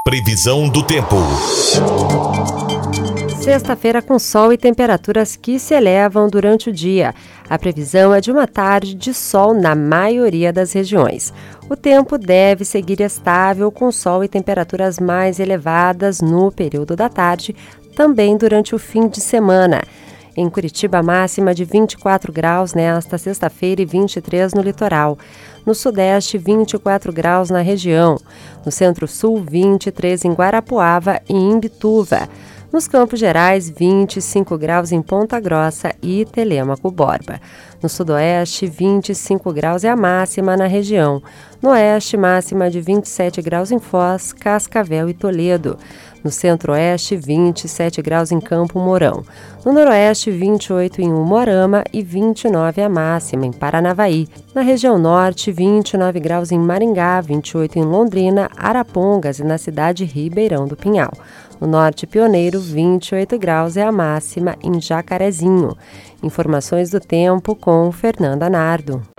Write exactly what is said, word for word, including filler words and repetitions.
Previsão do tempo. Sexta-feira com sol e temperaturas que se elevam durante o dia. A previsão é de uma tarde de sol na maioria das regiões. O tempo deve seguir estável com sol e temperaturas mais elevadas no período da tarde, também durante o fim de semana. Em Curitiba, máxima de vinte e quatro graus nesta sexta-feira e vinte e três no litoral. No sudeste, vinte e quatro graus na região. No centro-sul, vinte e três em Guarapuava e Imbituva. Nos Campos Gerais, vinte e cinco graus em Ponta Grossa e Telêmaco Borba. No sudoeste, vinte e cinco graus é a máxima na região. No oeste, máxima de vinte e sete graus em Foz, Cascavel e Toledo. No centro-oeste, vinte e sete graus em Campo Mourão. No noroeste, vinte e oito em Umuarama e vinte e nove a máxima em Paranavaí. Na região norte, vinte e nove graus em Maringá, vinte e oito em Londrina, Arapongas e na cidade Ribeirão do Pinhal. No norte pioneiro, vinte e oito graus é a máxima em Jacarezinho. Informações do tempo com Fernanda Nardo.